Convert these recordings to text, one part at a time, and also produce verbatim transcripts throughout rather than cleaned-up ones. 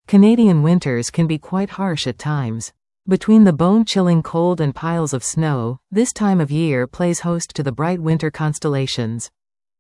Canadian winters can be quite harsh at times. Between the bone-chilling cold and piles of snow, this time of year plays host to the bright winter constellations.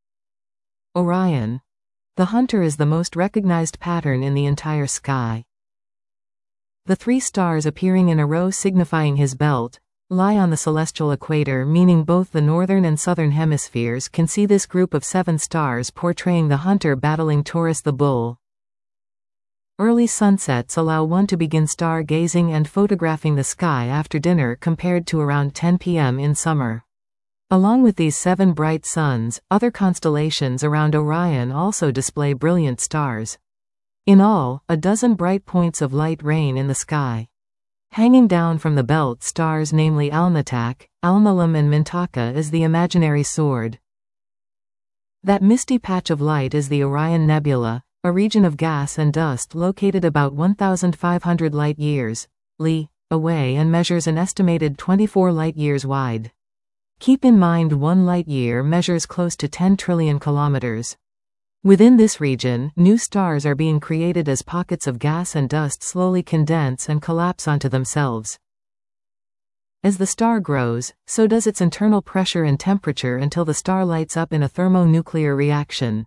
Orion. The hunter is the most recognized pattern in the entire sky. The three stars appearing in a row signifying his belt lie on the celestial equator, meaning both the northern and southern hemispheres can see this group of seven stars portraying the hunter battling Taurus the bull. Early sunsets allow one to begin stargazing and photographing the sky after dinner compared to around ten p m in summer. Along with these seven bright suns, other constellations around Orion also display brilliant stars. In all, a dozen bright points of light reign in the sky. Hanging down from the belt stars namely Alnitak, Alnilam and Mintaka is the imaginary sword. That misty patch of light is the Orion Nebula, a region of gas and dust located about one thousand five hundred light-years (li) away and measures an estimated twenty-four light-years wide. Keep in mind one light-year measures close to ten trillion kilometers. Within this region, new stars are being created as pockets of gas and dust slowly condense and collapse onto themselves. As the star grows, so does its internal pressure and temperature until the star lights up in a thermonuclear reaction.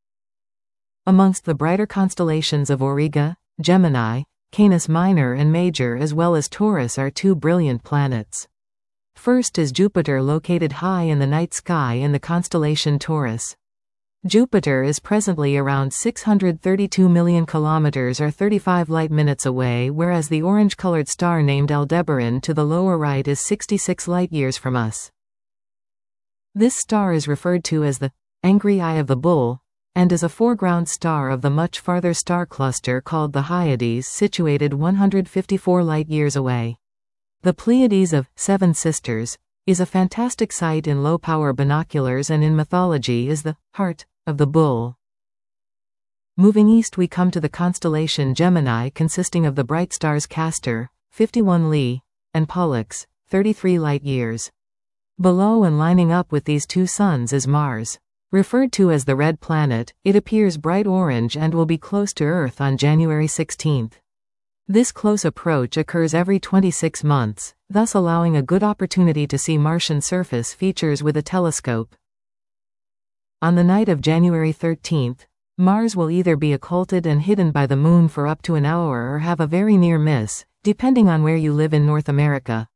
Amongst the brighter constellations of Auriga, Gemini, Canis Minor and Major as well as Taurus are two brilliant planets. First is Jupiter, located high in the night sky in the constellation Taurus. Jupiter is presently around six hundred thirty-two million kilometers or thirty-five light-minutes away, whereas the orange-colored star named Aldebaran to the lower right is sixty-six light-years from us. This star is referred to as the angry eye of the bull, and is a foreground star of the much farther star cluster called the Hyades, situated one hundred fifty-four light-years away. The Pleiades of Seven Sisters is a fantastic sight in low-power binoculars and in mythology is the heart of the bull. Moving east we come to the constellation Gemini, consisting of the bright stars Castor, fifty-one Li, and Pollux, thirty-three light-years. Below and lining up with these two suns is Mars. Referred to as the red planet, it appears bright orange and will be close to Earth on January sixteenth. This close approach occurs every twenty-six months, thus allowing a good opportunity to see Martian surface features with a telescope. On the night of January thirteenth, Mars will either be occulted and hidden by the Moon for up to an hour or have a very near miss, depending on where you live in North America.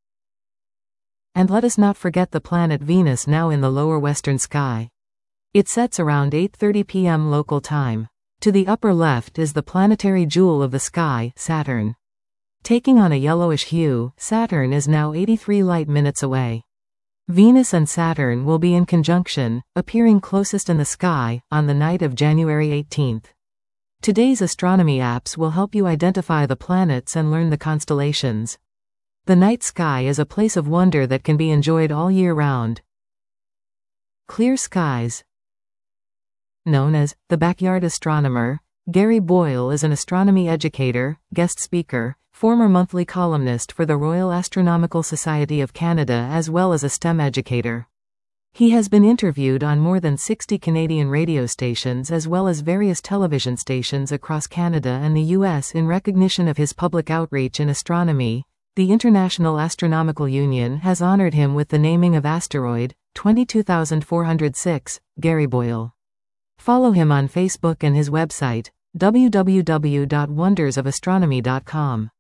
And let us not forget the planet Venus, now in the lower western sky. It sets around eight thirty p m local time. To the upper left is the planetary jewel of the sky, Saturn. Taking on a yellowish hue, Saturn is now eighty-three light-minutes away. Venus and Saturn will be in conjunction, appearing closest in the sky, on the night of January eighteenth. Today's astronomy apps will help you identify the planets and learn the constellations. The night sky is a place of wonder that can be enjoyed all year round. Clear skies. Known as the backyard astronomer, Gary Boyle is an astronomy educator, guest speaker, former monthly columnist for the Royal Astronomical Society of Canada as well as a STEM educator. He has been interviewed on more than sixty Canadian radio stations as well as various television stations across Canada and the U S in recognition of his public outreach in astronomy. The International Astronomical Union has honored him with the naming of asteroid twenty-two thousand four hundred six, Gary Boyle. Follow him on Facebook and his website, w w w dot wonders of astronomy dot com.